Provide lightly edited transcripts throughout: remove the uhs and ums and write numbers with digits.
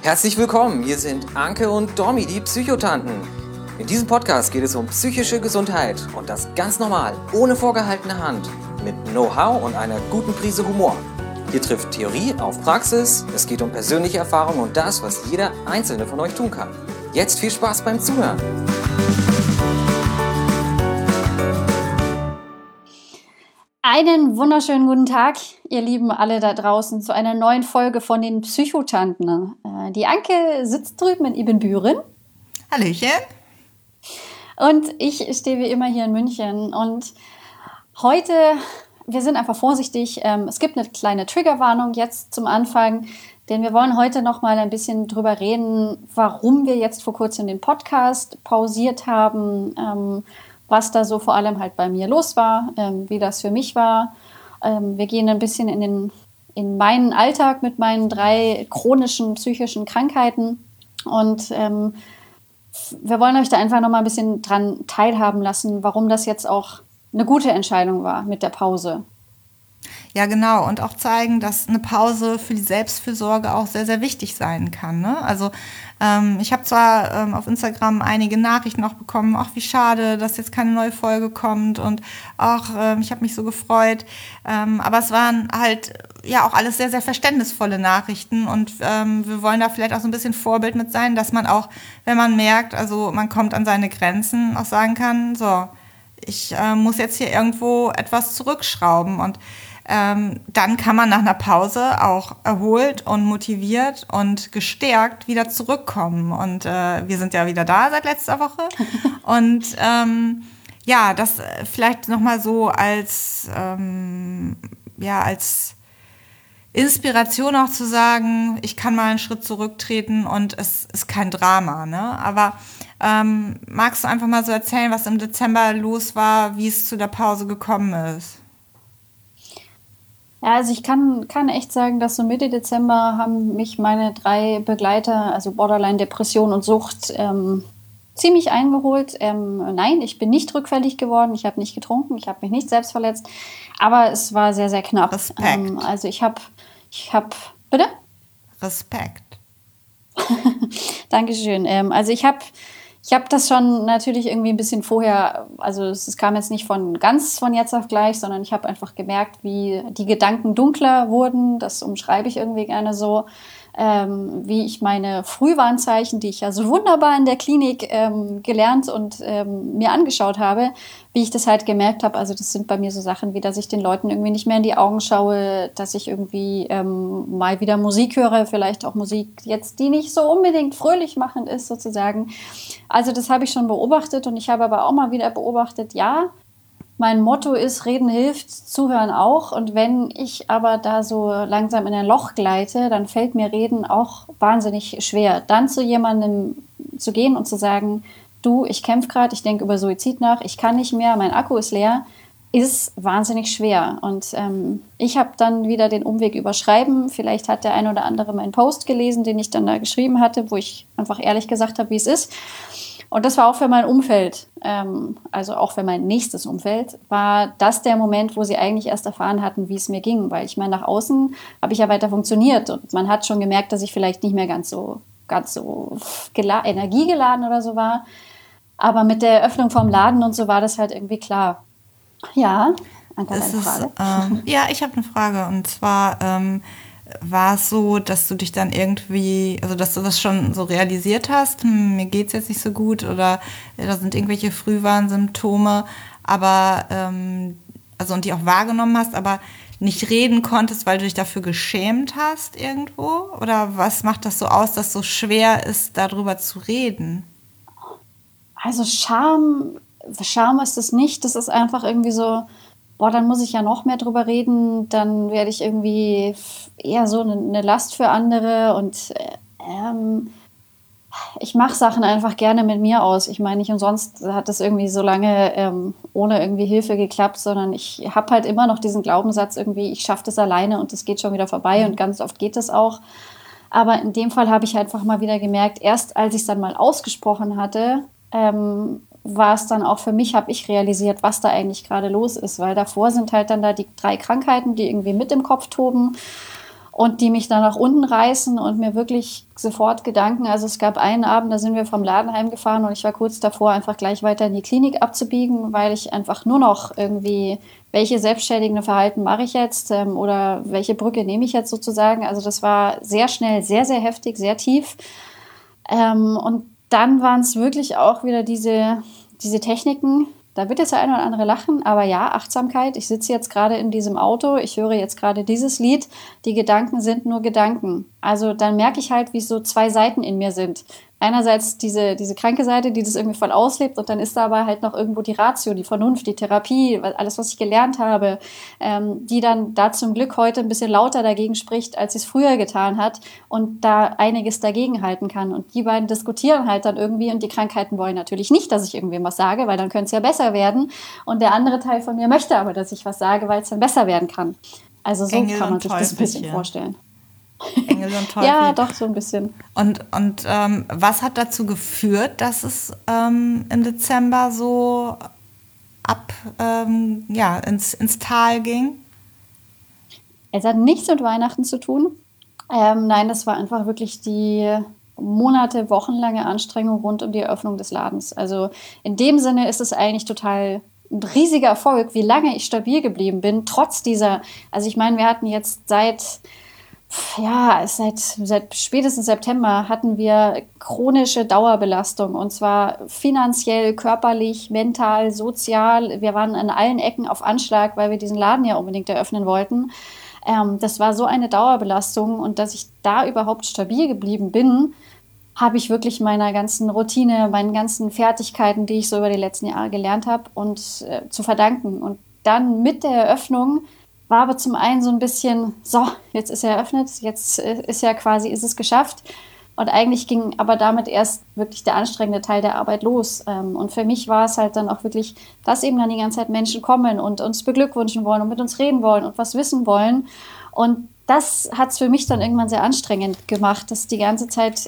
Herzlich willkommen, hier sind Anke und Domi, die Psychotanten. In diesem Podcast geht es um psychische Gesundheit und das ganz normal, ohne vorgehaltene Hand, mit Know-how und einer guten Prise Humor. Hier trifft Theorie auf Praxis, es geht um persönliche Erfahrungen und das, was jeder Einzelne von euch tun kann. Jetzt viel Spaß beim Zuhören. Einen wunderschönen guten Tag, ihr Lieben alle da draußen, zu einer neuen Folge von den Psychotanten. Die Anke sitzt drüben in Ibbenbüren. Hallöchen. Und ich stehe wie immer hier in München. Und heute, wir sind einfach vorsichtig. Es gibt eine kleine Triggerwarnung jetzt zum Anfang, denn wir wollen heute noch mal ein bisschen drüber reden, warum wir jetzt vor kurzem den Podcast pausiert haben, was da so vor allem halt bei mir los war, wie das für mich war. Wir gehen ein bisschen in meinen Alltag mit meinen 3 chronischen psychischen Krankheiten und wir wollen euch da einfach noch mal ein bisschen dran teilhaben lassen, warum das jetzt auch eine gute Entscheidung war mit der Pause. Ja, genau. Und auch zeigen, dass eine Pause für die Selbstfürsorge auch sehr, sehr wichtig sein kann. Ne? Also ich habe zwar auf Instagram einige Nachrichten auch bekommen, ach wie schade, dass jetzt keine neue Folge kommt und ach, ich habe mich so gefreut. Aber es waren halt ja auch alles sehr, sehr verständnisvolle Nachrichten und wir wollen da vielleicht auch so ein bisschen Vorbild mit sein, dass man auch, wenn man merkt, also man kommt an seine Grenzen, auch sagen kann, so, ich muss jetzt hier irgendwo etwas zurückschrauben und dann kann man nach einer Pause auch erholt und motiviert und gestärkt wieder zurückkommen. Und wir sind ja wieder da seit letzter Woche. Und ja, das vielleicht nochmal so als Inspiration auch zu sagen, ich kann mal einen Schritt zurücktreten und es ist kein Drama. Ne? Aber magst du einfach mal so erzählen, was im Dezember los war, wie es zu der Pause gekommen ist? Ja, also ich kann echt sagen, dass so Mitte Dezember haben mich meine 3 Begleiter, also Borderline, Depression und Sucht, ziemlich eingeholt. Nein, ich bin nicht rückfällig geworden, ich habe nicht getrunken, ich habe mich nicht selbst verletzt, aber es war sehr, sehr knapp. Respekt. Also ich hab, bitte? Respekt. Dankeschön. Also ich habe das schon natürlich irgendwie ein bisschen vorher, also es kam jetzt nicht von jetzt auf gleich, sondern ich habe einfach gemerkt, wie die Gedanken dunkler wurden. Das umschreibe ich irgendwie gerne so, wie ich meine Frühwarnzeichen, die ich ja so wunderbar in der Klinik gelernt und mir angeschaut habe, wie ich das halt gemerkt habe. Also das sind bei mir so Sachen wie, dass ich den Leuten irgendwie nicht mehr in die Augen schaue, dass ich irgendwie mal wieder Musik höre, vielleicht auch Musik jetzt, die nicht so unbedingt fröhlich machend ist sozusagen. Also das habe ich schon beobachtet und ich habe aber auch mal wieder beobachtet, ja, mein Motto ist, Reden hilft, Zuhören auch. Und wenn ich aber da so langsam in ein Loch gleite, dann fällt mir Reden auch wahnsinnig schwer. Dann zu jemandem zu gehen und zu sagen, du, ich kämpfe gerade, ich denke über Suizid nach, ich kann nicht mehr, mein Akku ist leer, ist wahnsinnig schwer. Und ich habe dann wieder den Umweg über Schreiben. Vielleicht hat der ein oder andere meinen Post gelesen, den ich dann da geschrieben hatte, wo ich einfach ehrlich gesagt habe, wie es ist. Und das war auch für mein Umfeld, also auch für mein nächstes Umfeld, war das der Moment, wo sie eigentlich erst erfahren hatten, wie es mir ging. Weil ich meine, nach außen habe ich ja weiter funktioniert und man hat schon gemerkt, dass ich vielleicht nicht mehr ganz so energiegeladen oder so war. Aber mit der Eröffnung vom Laden und so war das halt irgendwie klar. Ja, Anke, deine Frage? Ja, ich habe eine Frage und zwar war es so, dass du dich dann irgendwie, also dass du das schon so realisiert hast, mir geht's jetzt nicht so gut oder da sind irgendwelche Frühwarnsymptome, aber also und die auch wahrgenommen hast, aber nicht reden konntest, weil du dich dafür geschämt hast irgendwo? Oder was macht das so aus, dass es so schwer ist, darüber zu reden? Also Scham ist es nicht, das ist einfach irgendwie so, boah, dann muss ich ja noch mehr drüber reden, dann werde ich irgendwie eher so eine Last für andere und ich mache Sachen einfach gerne mit mir aus. Ich meine, nicht umsonst hat das irgendwie so lange ohne irgendwie Hilfe geklappt, sondern ich habe halt immer noch diesen Glaubenssatz irgendwie, ich schaffe das alleine und es geht schon wieder vorbei und ganz oft geht das auch. Aber in dem Fall habe ich einfach mal wieder gemerkt, erst als ich es dann mal ausgesprochen hatte, war es dann auch für mich, habe ich realisiert, was da eigentlich gerade los ist, weil davor sind halt dann da die 3 Krankheiten, die irgendwie mit im Kopf toben und die mich dann nach unten reißen und mir wirklich sofort Gedanken, also es gab einen Abend, da sind wir vom Laden heimgefahren und ich war kurz davor, einfach gleich weiter in die Klinik abzubiegen, weil ich einfach nur noch irgendwie, welche selbstschädigende Verhalten mache ich jetzt oder welche Brücke nehme ich jetzt sozusagen. Also das war sehr schnell, sehr, sehr heftig, sehr tief. Und dann waren es wirklich auch wieder diese Techniken. Da wird jetzt der eine oder andere lachen, aber ja, Achtsamkeit. Ich sitze jetzt gerade in diesem Auto, ich höre jetzt gerade dieses Lied. Die Gedanken sind nur Gedanken. Also dann merke ich halt, wie so zwei Seiten in mir sind. Einerseits diese kranke Seite, die das irgendwie voll auslebt, und dann ist da aber halt noch irgendwo die Ratio, die Vernunft, die Therapie, alles, was ich gelernt habe, die dann da zum Glück heute ein bisschen lauter dagegen spricht, als sie es früher getan hat und da einiges dagegen halten kann. Und die beiden diskutieren halt dann irgendwie, und die Krankheiten wollen natürlich nicht, dass ich irgendwem was sage, weil dann könnte es ja besser werden. Und der andere Teil von mir möchte aber, dass ich was sage, weil es dann besser werden kann. Also so Engel kann man und sich das ein bisschen Teufelchen. vorstellen. Engel und Teufel. Ja, doch, so ein bisschen. Und was hat dazu geführt, dass es im Dezember so ins Tal ging? Es hat nichts mit Weihnachten zu tun. Nein, das war einfach wirklich die wochenlange Anstrengung rund um die Eröffnung des Ladens. Also in dem Sinne ist es eigentlich total ein riesiger Erfolg, wie lange ich stabil geblieben bin, trotz dieser, also ich meine, wir hatten jetzt seit spätestens September hatten wir chronische Dauerbelastung, und zwar finanziell, körperlich, mental, sozial. Wir waren an allen Ecken auf Anschlag, weil wir diesen Laden ja unbedingt eröffnen wollten. Das war so eine Dauerbelastung, und dass ich da überhaupt stabil geblieben bin, habe ich wirklich meiner ganzen Routine, meinen ganzen Fertigkeiten, die ich so über die letzten Jahre gelernt habe, und zu verdanken. Und dann mit der Eröffnung war aber zum einen so ein bisschen, so, jetzt ist er eröffnet, jetzt ist es geschafft. Und eigentlich ging aber damit erst wirklich der anstrengende Teil der Arbeit los. Und für mich war es halt dann auch wirklich, dass eben dann die ganze Zeit Menschen kommen und uns beglückwünschen wollen und mit uns reden wollen und was wissen wollen. Und das hat es für mich dann irgendwann sehr anstrengend gemacht, das die ganze Zeit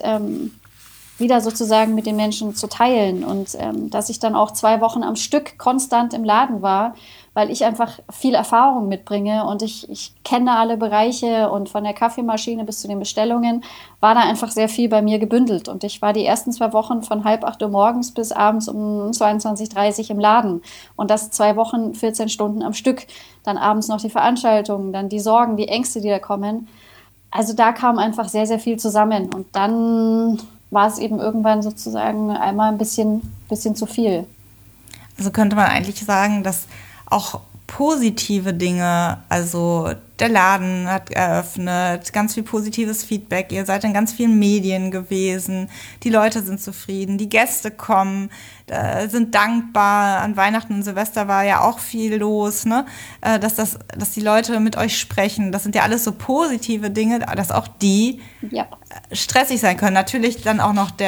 wieder sozusagen mit den Menschen zu teilen. Und dass ich dann auch 2 Wochen am Stück konstant im Laden war, weil ich einfach viel Erfahrung mitbringe und ich kenne alle Bereiche, und von der Kaffeemaschine bis zu den Bestellungen war da einfach sehr viel bei mir gebündelt. Und ich war die ersten 2 Wochen von 7:30 morgens bis abends um 22:30 im Laden. Und das 2 Wochen, 14 Stunden am Stück. Dann abends noch die Veranstaltungen, dann die Sorgen, die Ängste, die da kommen. Also da kam einfach sehr, sehr viel zusammen. Und dann war es eben irgendwann sozusagen einmal ein bisschen zu viel. Also könnte man eigentlich sagen, dass auch positive Dinge, also der Laden hat eröffnet, ganz viel positives Feedback, ihr seid in ganz vielen Medien gewesen, die Leute sind zufrieden, die Gäste kommen, sind dankbar. An Weihnachten und Silvester war ja auch viel los, ne? Dass die Leute mit euch sprechen, das sind ja alles so positive Dinge, dass auch die stressig sein können. Natürlich dann auch noch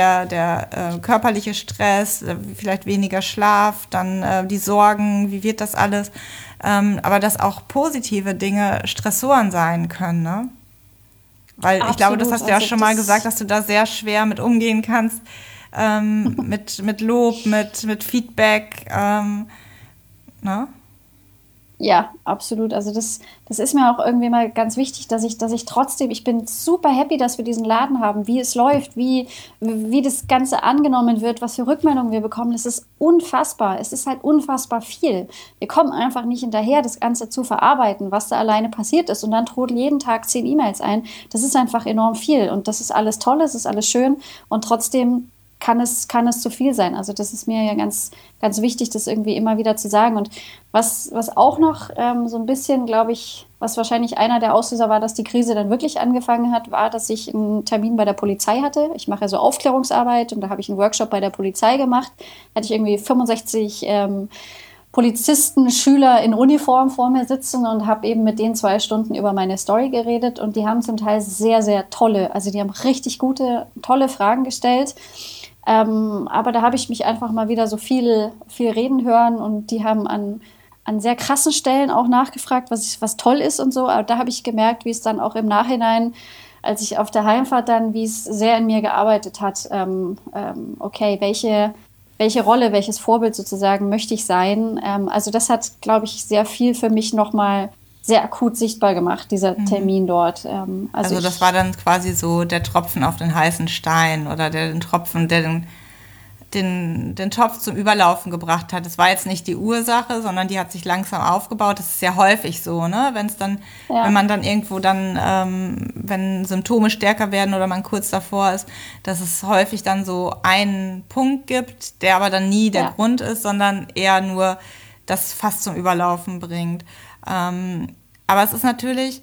der körperliche Stress, vielleicht weniger Schlaf, dann die Sorgen, wie wird das alles? Aber dass auch positive Dinge Stressoren sein können, ne? Weil Absolut. Ich glaube, das hast du ja schon mal gesagt, dass du da sehr schwer mit umgehen kannst, mit Lob, mit Feedback, ne? Ja, absolut. Also das ist mir auch irgendwie mal ganz wichtig, dass ich trotzdem, ich bin super happy, dass wir diesen Laden haben, wie es läuft, wie das Ganze angenommen wird, was für Rückmeldungen wir bekommen. Es ist unfassbar. Es ist halt unfassbar viel. Wir kommen einfach nicht hinterher, das Ganze zu verarbeiten, was da alleine passiert ist. Und dann trudeln jeden Tag 10 E-Mails ein. Das ist einfach enorm viel. Und das ist alles toll, es ist alles schön. Und trotzdem kann es zu viel sein. Also das ist mir ja ganz, ganz wichtig, das irgendwie immer wieder zu sagen. Und was auch noch so ein bisschen, glaube ich, was wahrscheinlich einer der Auslöser war, dass die Krise dann wirklich angefangen hat, war, dass ich einen Termin bei der Polizei hatte. Ich mache ja so Aufklärungsarbeit, und da habe ich einen Workshop bei der Polizei gemacht. Da hatte ich irgendwie 65 Polizisten, Schüler in Uniform vor mir sitzen und habe eben mit denen 2 Stunden über meine Story geredet. Und die haben zum Teil sehr, sehr tolle, also die haben richtig gute, tolle Fragen gestellt. Aber da habe ich mich einfach mal wieder so viel reden hören, und die haben an sehr krassen Stellen auch nachgefragt, was toll ist und so. Aber da habe ich gemerkt, wie es dann auch im Nachhinein, als ich auf der Heimfahrt dann, wie es sehr in mir gearbeitet hat. Okay, welche Rolle, welches Vorbild sozusagen möchte ich sein? Also das hat, glaube ich, sehr viel für mich nochmal sehr akut sichtbar gemacht, dieser Termin dort. Also das war dann quasi so der Tropfen auf den heißen Stein oder den Tropfen, der den Topf zum Überlaufen gebracht hat. Das war jetzt nicht die Ursache, sondern die hat sich langsam aufgebaut. Das ist ja häufig so, ne? Wenn man dann irgendwo wenn Symptome stärker werden oder man kurz davor ist, dass es häufig dann so einen Punkt gibt, der aber dann nie der Grund ist, sondern eher nur das fast zum Überlaufen bringt. Aber es ist natürlich,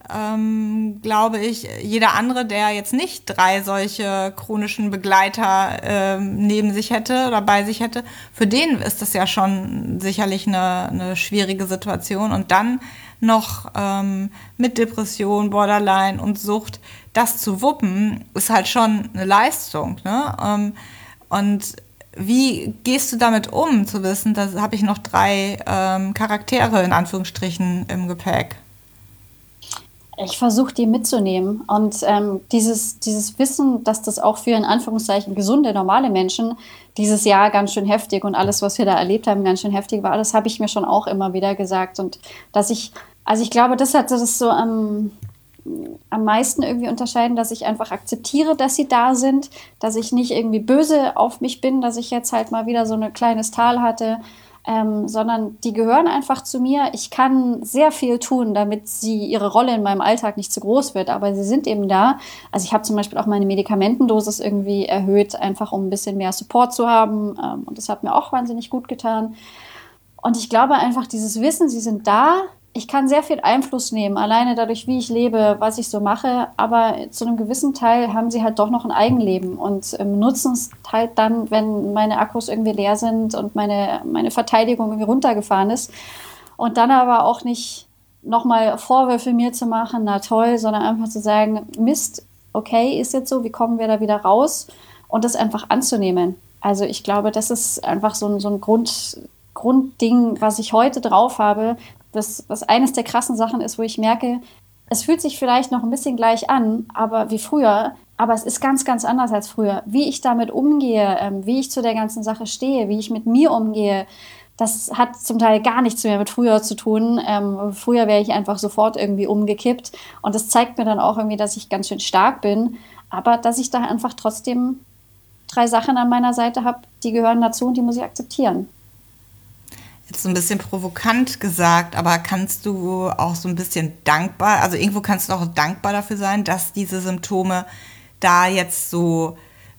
glaube ich, jeder andere, der jetzt nicht 3 solche chronischen Begleiter neben sich hätte oder bei sich hätte, für den ist das ja schon sicherlich eine schwierige Situation. Und dann noch mit Depression, Borderline und Sucht, das zu wuppen, ist halt schon eine Leistung, ne? Und wie gehst du damit um, zu wissen, da habe ich noch 3 Charaktere in Anführungsstrichen im Gepäck? Ich versuche, die mitzunehmen. Und dieses Wissen, dass das auch für in Anführungszeichen gesunde, normale Menschen dieses Jahr ganz schön heftig und alles, was wir da erlebt haben, ganz schön heftig war, das habe ich mir schon auch immer wieder gesagt. Und ich glaube, das hat das so am meisten irgendwie unterscheiden, dass ich einfach akzeptiere, dass sie da sind, dass ich nicht irgendwie böse auf mich bin, dass ich jetzt halt mal wieder so ein kleines Tal hatte, sondern die gehören einfach zu mir. Ich kann sehr viel tun, damit ihre Rolle in meinem Alltag nicht zu groß wird, aber sie sind eben da. Also ich habe zum Beispiel auch meine Medikamentendosis irgendwie erhöht, einfach um ein bisschen mehr Support zu haben, und das hat mir auch wahnsinnig gut getan. Und ich glaube einfach, dieses Wissen, sie sind da. Ich kann sehr viel Einfluss nehmen, alleine dadurch, wie ich lebe, was ich so mache. Aber zu einem gewissen Teil haben sie halt doch noch ein Eigenleben und nutzen es halt dann, wenn meine Akkus irgendwie leer sind und meine Verteidigung irgendwie runtergefahren ist. Und dann aber auch nicht nochmal Vorwürfe mir zu machen, na toll, sondern einfach zu sagen, Mist, okay, ist jetzt so, wie kommen wir da wieder raus? Und das einfach anzunehmen. Also ich glaube, das ist einfach so ein Grundding, was ich heute drauf habe, was eines der krassen Sachen ist, wo ich merke, es fühlt sich vielleicht noch ein bisschen gleich an, aber wie früher, aber es ist ganz, ganz anders als früher. Wie ich damit umgehe, wie ich zu der ganzen Sache stehe, wie ich mit mir umgehe, das hat zum Teil gar nichts mehr mit früher zu tun. Früher wäre ich einfach sofort irgendwie umgekippt und das zeigt mir dann auch irgendwie, dass ich ganz schön stark bin, aber dass ich da einfach trotzdem 3 Sachen an meiner Seite habe, die gehören dazu und die muss ich akzeptieren. Jetzt so ein bisschen provokant gesagt, aber kannst du auch so ein bisschen dankbar, also irgendwo kannst du auch dankbar dafür sein, dass diese Symptome da jetzt so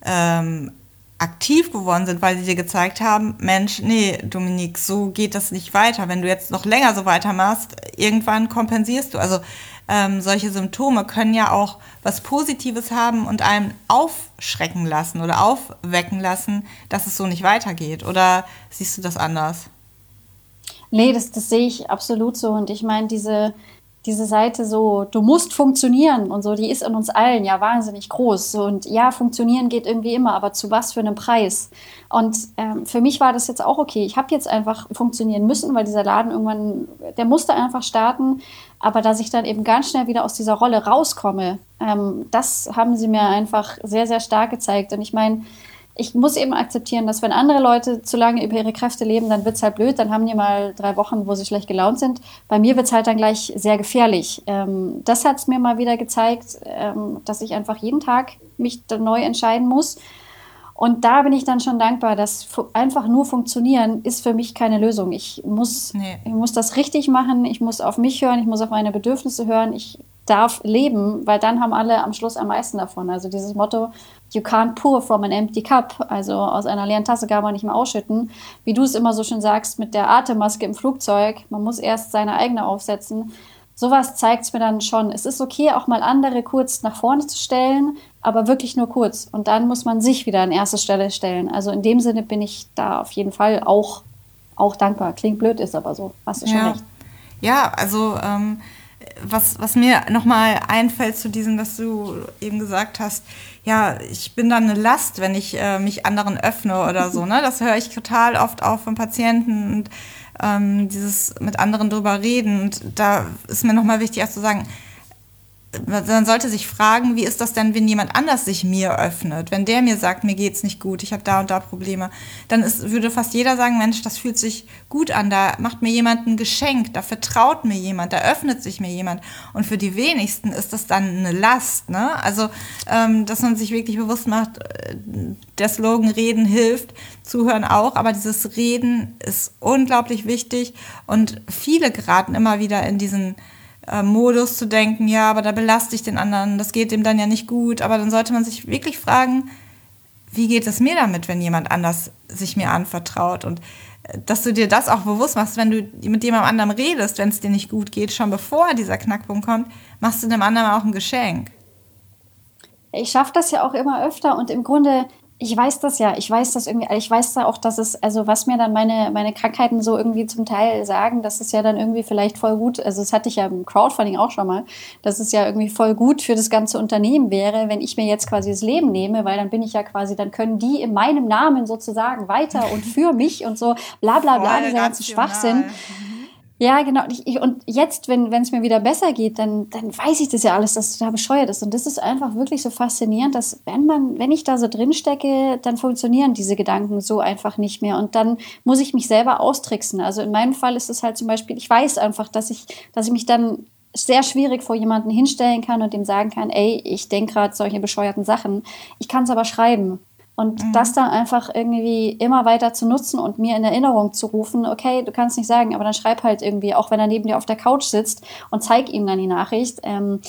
aktiv geworden sind, weil sie dir gezeigt haben, Mensch, nee, Dominique, so geht das nicht weiter. Wenn du jetzt noch länger so weitermachst, irgendwann kompensierst du. Also solche Symptome können ja auch was Positives haben und einem aufschrecken lassen oder aufwecken lassen, dass es so nicht weitergeht. Oder siehst du das anders? Nee, das sehe ich absolut so. Und ich meine, diese Seite so, du musst funktionieren und so, die ist in uns allen ja wahnsinnig groß. Und ja, funktionieren geht irgendwie immer, aber zu was für einem Preis? Und für mich war das jetzt auch okay. Ich habe jetzt einfach funktionieren müssen, weil dieser Laden irgendwann, der musste einfach starten. Aber dass ich dann eben ganz schnell wieder aus dieser Rolle rauskomme, das haben sie mir einfach sehr, sehr stark gezeigt. Und ich meine, ich muss eben akzeptieren, dass wenn andere Leute zu lange über ihre Kräfte leben, dann wird es halt blöd, dann haben die mal 3 Wochen, wo sie schlecht gelaunt sind. Bei mir wird es halt dann gleich sehr gefährlich. Das hat es mir mal wieder gezeigt, dass ich einfach jeden Tag mich neu entscheiden muss. Und da bin ich dann schon dankbar, dass einfach nur funktionieren ist für mich keine Lösung. Ich muss das richtig machen, ich muss auf mich hören, ich muss auf meine Bedürfnisse hören, ich darf leben, weil dann haben alle am Schluss am meisten davon. Also dieses Motto, you can't pour from an empty cup, also aus einer leeren Tasse kann man nicht mehr ausschütten. Wie du es immer so schön sagst, mit der Atemmaske im Flugzeug, man muss erst seine eigene aufsetzen. Sowas zeigt es mir dann schon. Es ist okay, auch mal andere kurz nach vorne zu stellen, aber wirklich nur kurz. Und dann muss man sich wieder an erste Stelle stellen. Also in dem Sinne bin ich da auf jeden Fall auch dankbar. Klingt blöd, ist aber so. Hast du schon recht. Ja, also was mir nochmal einfällt zu diesem, was du eben gesagt hast, ja, ich bin dann eine Last, wenn ich mich anderen öffne oder so, ne? Das höre ich total oft auch von Patienten und dieses mit anderen drüber reden. Und da ist mir nochmal wichtig, erst zu sagen, man sollte sich fragen, wie ist das denn, wenn jemand anders sich mir öffnet? Wenn der mir sagt, mir geht's nicht gut, ich habe da und da Probleme, dann würde fast jeder sagen, Mensch, das fühlt sich gut an, da macht mir jemand ein Geschenk, da vertraut mir jemand, da öffnet sich mir jemand. Und für die wenigsten ist das dann eine Last, ne? Also, dass man sich wirklich bewusst macht, der Slogan Reden hilft, Zuhören auch, aber dieses Reden ist unglaublich wichtig und viele geraten immer wieder in diesen Modus zu denken, ja, aber da belaste ich den anderen, das geht dem dann ja nicht gut, aber dann sollte man sich wirklich fragen, wie geht es mir damit, wenn jemand anders sich mir anvertraut und dass du dir das auch bewusst machst, wenn du mit jemandem anderem redest, wenn es dir nicht gut geht, schon bevor dieser Knackpunkt kommt, machst du dem anderen auch ein Geschenk. Ich schaffe das ja auch immer öfter und im Grunde, ich weiß das ja, ich weiß da auch, dass es, also was mir dann meine Krankheiten so irgendwie zum Teil sagen, dass es ja dann irgendwie vielleicht voll gut, also das hatte ich ja im Crowdfunding auch schon mal, dass es ja irgendwie voll gut für das ganze Unternehmen wäre, wenn ich mir jetzt quasi das Leben nehme, weil dann bin ich ja quasi, dann können die in meinem Namen sozusagen weiter und für mich und so bla bla bla, dieser ganze Schwachsinn. Ja, genau. Und jetzt, wenn es mir wieder besser geht, dann weiß ich das ja alles, dass es total bescheuert ist. Und das ist einfach wirklich so faszinierend, dass wenn ich da so drin stecke, dann funktionieren diese Gedanken so einfach nicht mehr. Und dann muss ich mich selber austricksen. Also in meinem Fall ist es halt zum Beispiel, ich weiß einfach, dass ich mich dann sehr schwierig vor jemanden hinstellen kann und dem sagen kann, ey, ich denke gerade solche bescheuerten Sachen. Ich kann es aber schreiben. Und das dann einfach irgendwie immer weiter zu nutzen und mir in Erinnerung zu rufen, okay, du kannst nicht sagen, aber dann schreib halt irgendwie, auch wenn er neben dir auf der Couch sitzt und zeig ihm dann die Nachricht,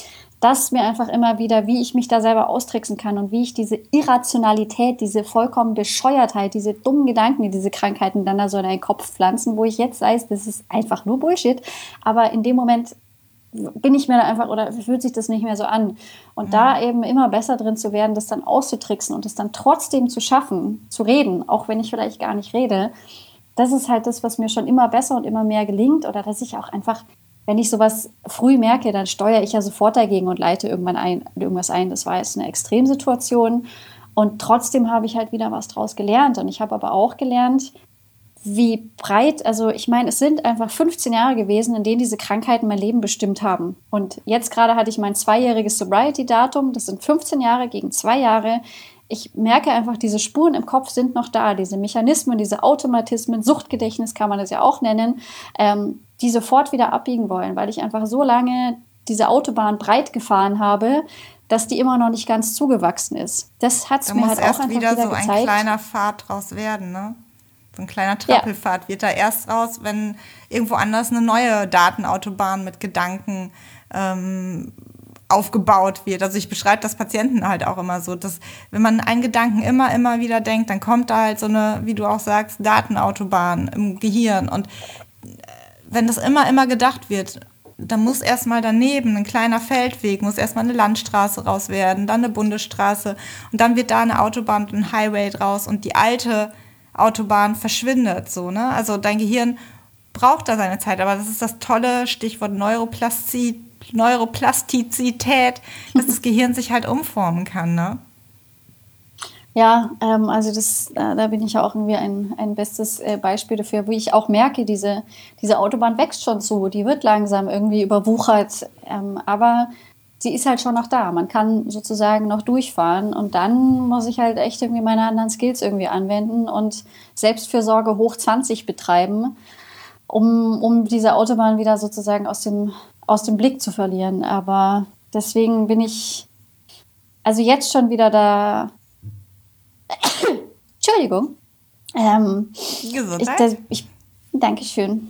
das mir einfach immer wieder, wie ich mich da selber austricksen kann und wie ich diese Irrationalität, diese vollkommen Bescheuertheit, diese dummen Gedanken, die diese Krankheiten dann da so in deinen Kopf pflanzen, wo ich jetzt weiß, das ist einfach nur Bullshit, aber in dem Moment bin ich mir da einfach oder fühlt sich das nicht mehr so an. Und da eben immer besser drin zu werden, das dann auszutricksen und das dann trotzdem zu schaffen, zu reden, auch wenn ich vielleicht gar nicht rede, das ist halt das, was mir schon immer besser und immer mehr gelingt oder dass ich auch einfach, wenn ich sowas früh merke, dann steuere ich ja sofort dagegen und leite irgendwas ein. Das war jetzt eine Extremsituation und trotzdem habe ich halt wieder was draus gelernt und ich habe aber auch gelernt, wie breit, also ich meine, es sind einfach 15 Jahre gewesen, in denen diese Krankheiten mein Leben bestimmt haben. Und jetzt gerade hatte ich mein 2-jähriges Sobriety-Datum, das sind 15 Jahre gegen 2 Jahre. Ich merke einfach, diese Spuren im Kopf sind noch da, diese Mechanismen, diese Automatismen, Suchtgedächtnis kann man das ja auch nennen, die sofort wieder abbiegen wollen, weil ich einfach so lange diese Autobahn breit gefahren habe, dass die immer noch nicht ganz zugewachsen ist. Das hat es mir halt auch einfach wieder gezeigt. Da muss erst wieder so ein kleiner Pfad draus werden, ne? So ein kleiner Trampelpfad wird da erst raus, wenn irgendwo anders eine neue Datenautobahn mit Gedanken aufgebaut wird. Also ich beschreibe das Patienten halt auch immer so, dass wenn man einen Gedanken immer wieder denkt, dann kommt da halt so eine, wie du auch sagst, Datenautobahn im Gehirn. Und wenn das immer gedacht wird, dann muss erstmal daneben ein kleiner Feldweg, muss erstmal eine Landstraße raus werden, dann eine Bundesstraße und dann wird da eine Autobahn und ein Highway draus und die alte Autobahn verschwindet, so, ne? Also dein Gehirn braucht da seine Zeit, aber das ist das tolle Stichwort Neuroplastizität, dass das Gehirn sich halt umformen kann, ne? Ja, also da bin ich ja auch irgendwie ein bestes Beispiel dafür, wo ich auch merke, diese Autobahn wächst schon zu, die wird langsam irgendwie überwuchert, aber sie ist halt schon noch da. Man kann sozusagen noch durchfahren und dann muss ich halt echt irgendwie meine anderen Skills irgendwie anwenden und Selbstfürsorge hoch 20 betreiben, um diese Autobahn wieder sozusagen aus dem Blick zu verlieren. Aber deswegen bin ich also jetzt schon wieder da. Entschuldigung. Gesundheit. Dankeschön.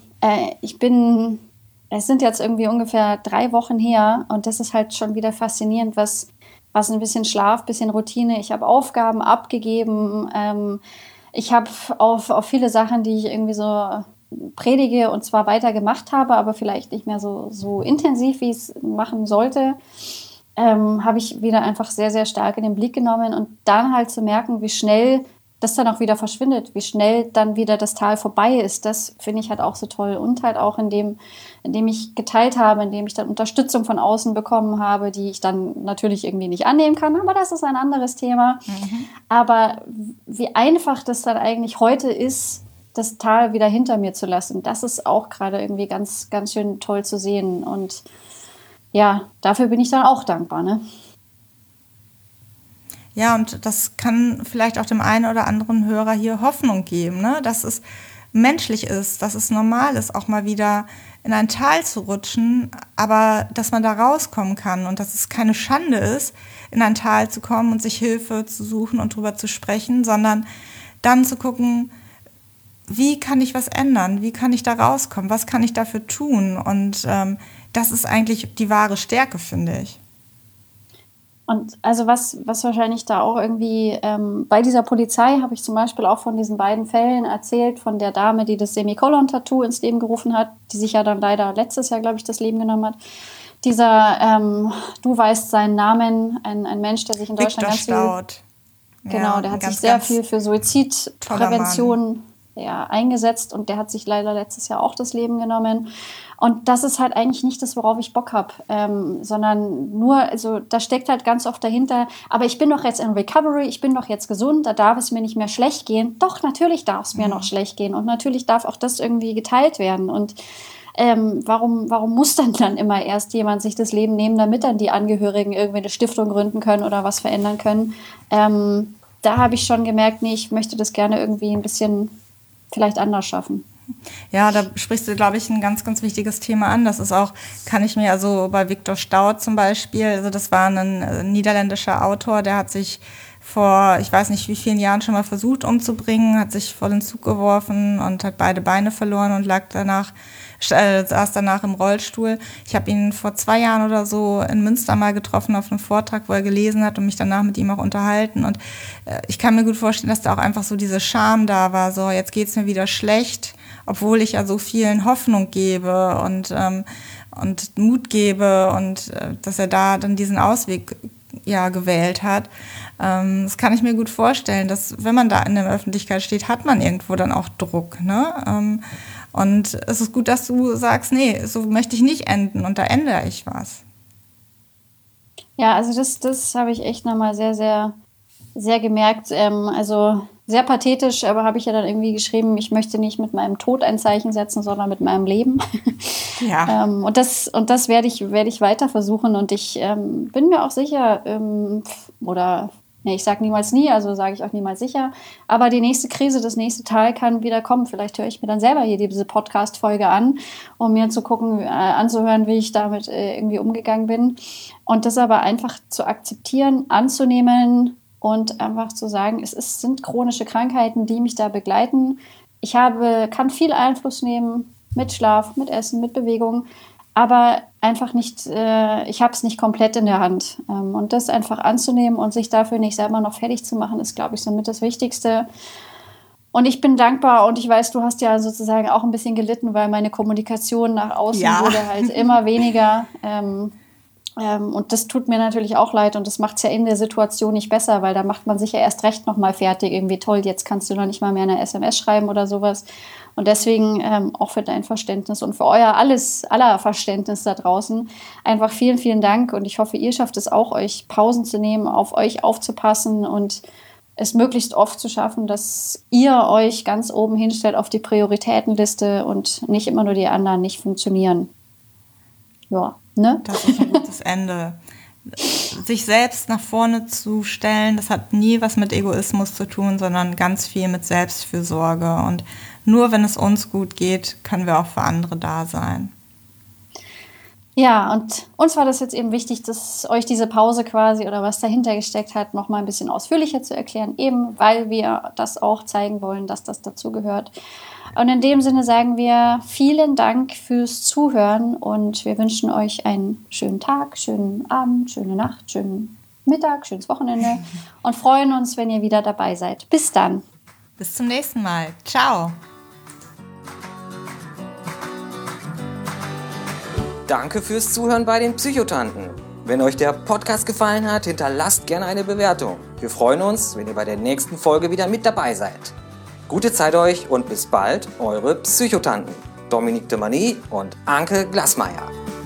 Es sind jetzt irgendwie ungefähr 3 Wochen her und das ist halt schon wieder faszinierend, was ein bisschen Schlaf, bisschen Routine. Ich habe Aufgaben abgegeben. Ich habe auf viele Sachen, die ich irgendwie so predige und zwar weiter gemacht habe, aber vielleicht nicht mehr so intensiv, wie ich es machen sollte, habe ich wieder einfach sehr, sehr stark in den Blick genommen und dann halt zu merken, wie schnell das dann auch wieder verschwindet, wie schnell dann wieder das Tal vorbei ist, das finde ich halt auch so toll. Und halt auch indem ich geteilt habe, indem ich dann Unterstützung von außen bekommen habe, die ich dann natürlich irgendwie nicht annehmen kann, aber das ist ein anderes Thema. Aber wie einfach das dann eigentlich heute ist, das Tal wieder hinter mir zu lassen, das ist auch gerade irgendwie ganz, ganz schön toll zu sehen. Und ja, dafür bin ich dann auch dankbar, ne? Ja, und das kann vielleicht auch dem einen oder anderen Hörer hier Hoffnung geben, ne? Dass es menschlich ist, dass es normal ist, auch mal wieder in ein Tal zu rutschen, aber dass man da rauskommen kann und dass es keine Schande ist, in ein Tal zu kommen und sich Hilfe zu suchen und drüber zu sprechen, sondern dann zu gucken, wie kann ich was ändern, wie kann ich da rauskommen, was kann ich dafür tun, und das ist eigentlich die wahre Stärke, finde ich. Und also was wahrscheinlich da auch irgendwie, bei dieser Polizei habe ich zum Beispiel auch von diesen beiden Fällen erzählt, von der Dame, die das Semikolon-Tattoo ins Leben gerufen hat, die sich ja dann leider letztes Jahr, glaube ich, das Leben genommen hat. Dieser, du weißt seinen Namen, ein Mensch, der sich in Deutschland Viktor Staud. Genau, der hat sich sehr viel für Suizidprävention eingesetzt, und der hat sich leider letztes Jahr auch das Leben genommen. Und das ist halt eigentlich nicht das, worauf ich Bock habe, sondern nur, also da steckt halt ganz oft dahinter, aber ich bin doch jetzt in Recovery, ich bin doch jetzt gesund, da darf es mir nicht mehr schlecht gehen. Doch, natürlich darf es mir noch schlecht gehen, und natürlich darf auch das irgendwie geteilt werden. Und warum muss dann immer erst jemand sich das Leben nehmen, damit dann die Angehörigen irgendwie eine Stiftung gründen können oder was verändern können? Da habe ich schon gemerkt, nee, ich möchte das gerne irgendwie ein bisschen vielleicht anders schaffen. Ja, da sprichst du, glaube ich, ein ganz, ganz wichtiges Thema an. Das ist auch, kann ich mir, also bei Viktor Staud zum Beispiel, also das war ein niederländischer Autor, der hat sich vor, ich weiß nicht wie vielen Jahren schon mal versucht umzubringen, hat sich vor den Zug geworfen und hat beide Beine verloren und saß danach im Rollstuhl. Ich habe ihn vor 2 Jahren oder so in Münster mal getroffen auf einem Vortrag, wo er gelesen hat, und mich danach mit ihm auch unterhalten. Und ich kann mir gut vorstellen, dass da auch einfach so diese Scham da war, so jetzt geht's mir wieder schlecht, obwohl ich ja so vielen Hoffnung gebe und Mut gebe, und dass er da dann diesen Ausweg gewählt hat. Das kann ich mir gut vorstellen, dass wenn man da in der Öffentlichkeit steht, hat man irgendwo dann auch Druck, ne? Und es ist gut, dass du sagst, nee, so möchte ich nicht enden, und da ändere ich was. Ja, also das habe ich echt nochmal sehr, sehr, sehr gemerkt. Also sehr pathetisch, aber habe ich ja dann irgendwie geschrieben, ich möchte nicht mit meinem Tod ein Zeichen setzen, sondern mit meinem Leben. Ja. Und das werde ich weiter versuchen, und ich bin mir auch sicher, ich sage niemals nie, also sage ich auch niemals sicher, aber die nächste Krise, das nächste Tal kann wieder kommen. Vielleicht höre ich mir dann selber hier diese Podcast-Folge an, um mir anzuhören, wie ich damit irgendwie umgegangen bin. Und das aber einfach zu akzeptieren, anzunehmen und einfach zu sagen, sind chronische Krankheiten, die mich da begleiten. Ich kann viel Einfluss nehmen mit Schlaf, mit Essen, mit Bewegung, aber einfach nicht, ich habe es nicht komplett in der Hand. Und das einfach anzunehmen und sich dafür nicht selber noch fertig zu machen, ist, glaube ich, somit das Wichtigste. Und ich bin dankbar, und ich weiß, du hast ja sozusagen auch ein bisschen gelitten, weil meine Kommunikation nach außen wurde halt immer weniger. Und das tut mir natürlich auch leid, und das macht es ja in der Situation nicht besser, weil da macht man sich ja erst recht nochmal fertig. Irgendwie toll, jetzt kannst du noch nicht mal mehr eine SMS schreiben oder sowas. Und deswegen auch für dein Verständnis und für aller Verständnis da draußen einfach vielen, vielen Dank. Und ich hoffe, ihr schafft es auch, euch Pausen zu nehmen, auf euch aufzupassen und es möglichst oft zu schaffen, dass ihr euch ganz oben hinstellt auf die Prioritätenliste und nicht immer nur die anderen nicht funktionieren. Ja, ne? Das ist ein gutes Ende. Sich selbst nach vorne zu stellen, das hat nie was mit Egoismus zu tun, sondern ganz viel mit Selbstfürsorge. Und nur wenn es uns gut geht, können wir auch für andere da sein. Ja, und uns war das jetzt eben wichtig, dass euch diese Pause quasi oder was dahinter gesteckt hat, noch mal ein bisschen ausführlicher zu erklären, eben weil wir das auch zeigen wollen, dass das dazugehört. Und in dem Sinne sagen wir vielen Dank fürs Zuhören, und wir wünschen euch einen schönen Tag, schönen Abend, schöne Nacht, schönen Mittag, schönes Wochenende und freuen uns, wenn ihr wieder dabei seid. Bis dann. Bis zum nächsten Mal. Ciao. Danke fürs Zuhören bei den Psychotanten. Wenn euch der Podcast gefallen hat, hinterlasst gerne eine Bewertung. Wir freuen uns, wenn ihr bei der nächsten Folge wieder mit dabei seid. Gute Zeit euch und bis bald, eure Psychotanten. Dominique de Mani und Anke Glasmeier.